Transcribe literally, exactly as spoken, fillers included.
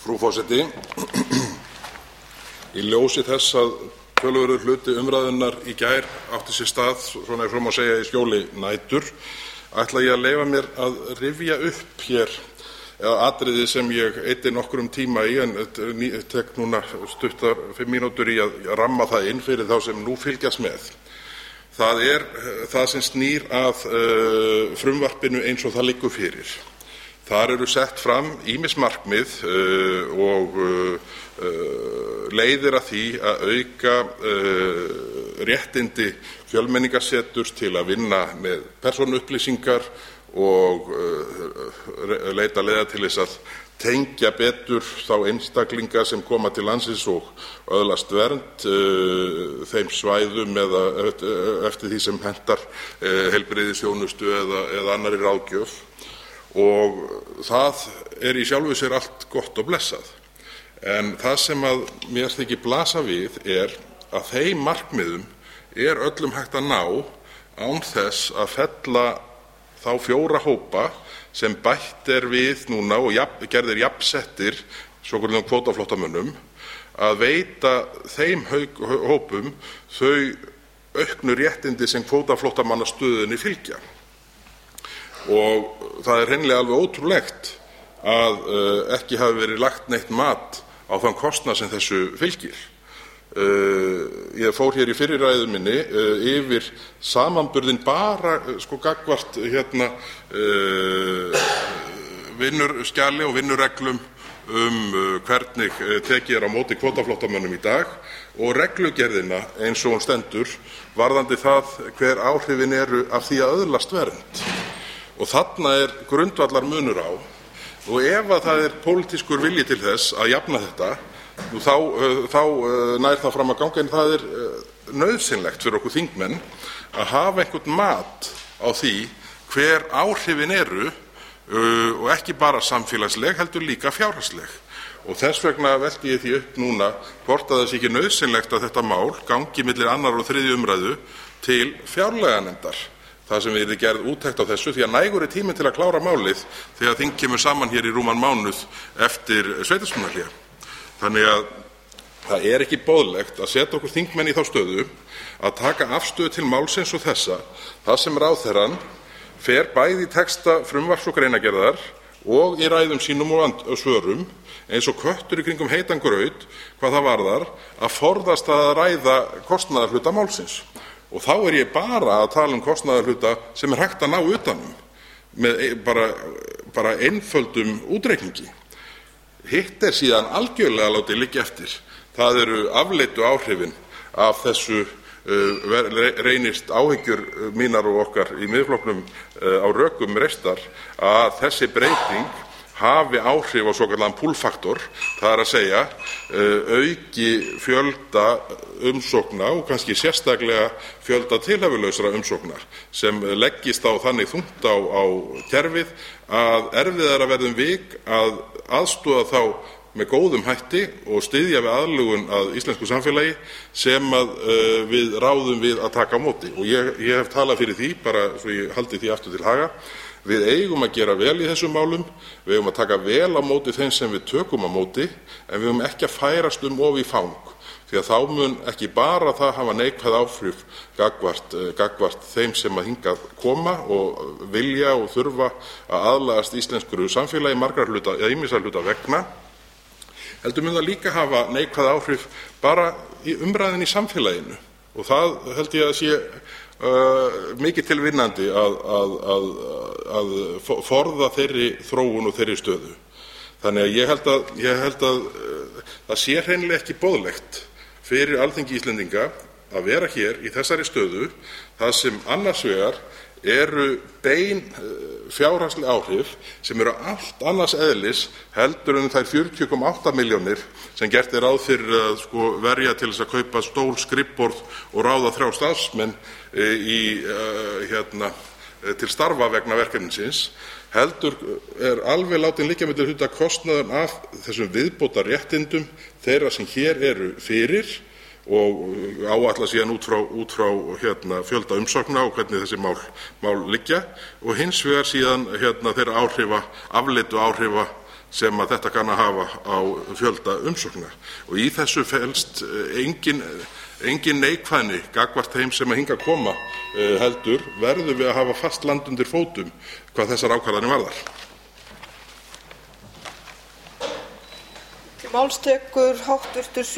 Frú forseti. Í ljósi þess að töluverður hluti umræðunnar í gær átti sér stað, svona ef svo má segja, í skjóli nætur, ætla ég að leyfa mér að rifja upp hér atriði sem ég eyddi nokkrum tíma í, en tek núna stuttar fimm mínútur í að ramma það inn fyrir þá sem nú fylgjast með. Það er það sem snýr að uh, frumvarpinu eins og það liggur fyrir. Þar eru sett fram ýmis markmið uh, og uh, leiðir að því að auka uh, réttindi fjölmenningarseturs til að vinna með persónuupplýsingar og uh, leita leiða til þess að tengja betur þá einstaklinga sem koma til landsins og öðlast vernd uh, þeim svæðum eða eftir því sem hentar uh, heilbrigðisþjónustu eða, eða annarri ráðgjöf. Og það er í sjálfu sér allt gott og blessað. En það sem að mér þykir blasa við er að þeim markmiðum er öllum hægt að ná án þess að fella þá fjóra hópa sem bætt er við núna og jafn, gerðir jafnsettir svokölluðum kvótaflóttamönnum, að veita þeim hópum þau auknu réttindi sem kvótaflóttamannastöðunni fylgja. Og það er hreinlega alveg ótrúlegt að uh, ekki hafi verið lagt neitt mat á þann kostnað sem þessu fylgir. Uh, ég fór hér í fyrri ræðu minni uh, yfir samanburðin bara uh, sko gagnvart hérna uh, vinnurskjali og vinnureglum um uh, hvernig uh, tekið er á móti kvótaflóttamönnum í dag og reglugerðina eins og hún stendur varðandi það hver áhrifin eru af því að öðlast vernd. Og þarna er grundvallar munur á, og ef að það er pólitískur vilji til þess að jafna þetta, nú þá, uh, þá uh, nær það fram að ganga, en það er uh, nauðsynlegt fyrir okkur þingmenn að hafa einhvern mat á því hver áhrifin eru uh, og ekki bara samfélagsleg, heldur líka fjárhagsleg. Og þess vegna velti ég því upp núna hvort að það sé ekki nauðsynlegt að þetta mál gangi milli annar og þriðju umræðu til fjárlaganefndar. Það sem við gerð úttekt á þessu, því að nægur er tíminn til að klára málið þegar þing kemur saman hér í rúman mánuð eftir sveitarstjórnarhlé. Þannig að það er ekki boðlegt að setja okkur þingmenn í þá stöðu að taka afstöðu til málsins og þessa, það sem ráðherrann fer bæði í texta frumvarps og greinargerðar og í ræðum sínum og svörum eins og köttur í kringum heitan graut hvað það varðar að forðast að ræða kostnaðarhluta málsins. Og þá er ég bara að tala um kostnaðarhluta sem er hægt að ná utanum með bara, bara einföldum útreikningi. Hitt er síðan algjörlega látið liggja eftir. Það eru afleiddu áhrifin af þessu uh, reynist áhyggjur mínar og okkar í Miðflokknum uh, á rökum reistar að þessi breyting hafi áhrif á svokallaðan pull-faktor, það er að segja uh, auki fjölda umsókna og kannski sérstaklega fjölda tilhæfulausra umsóknar sem leggist á þannig þungt á, á kerfið að erfiðara verðum vik að aðstoða þá með góðum hætti og styðja við aðlugun að íslensku samfélagi sem að uh, við ráðum við að taka á móti. Og ég, ég hef talað fyrir því, bara svo ég haldi því aftur til haga, við eigum að gera vel í þessum málum, við eigum að taka vel á móti þeim sem við tökum á móti, en við eigum ekki að færast um of í fang, því að þá mun ekki bara það hafa neikvæð áhrif gagnvart, gagnvart þeim sem að hingað koma og vilja og þurfa að aðlagast íslensku samfélagi margar hluta, eða ýmissa hluta vegna, heldur mun það líka hafa neikvæð áhrif bara í umræðinni í samfélaginu. Og það held ég að sé uh, mikið til vinnandi að, að, að, að forða þeirri þróun og þeirri stöðu. Þannig að ég held að, ég held að uh, það sé hreinlega ekki boðlegt fyrir Alþingi Íslendinga að vera hér í þessari stöðu, það sem annars vegar eru bein fjárhagsleg áhrif sem eru allt annars eðlis heldur en þær fjörutíu komma átta milljónir sem gert er ráð fyrir að sko, verja til þess að kaupa stól, skrifborð og ráða þrjá starfsmenn í, uh, hérna, til starfa vegna verkefnisins, heldur er alveg látin liggja milli hluta kostnaðan af þessum viðbótar réttindum þeirra sem hér eru fyrir og áætla síðan út frá, út frá hérna, fjölda umsókna og hvernig þessi mál, mál liggja og hins vegar síðan hérna, þeirra áhrifa, afleiddu áhrifa sem að þetta kann að hafa á fjölda umsókna. Og í þessu felst engin, engin neikvæðni gagnvart þeim sem að hingað koma, heldur verðum við að hafa fast land undir fótum hvað þessar ákvarðanir varðar. Til máls tekur háttvirtur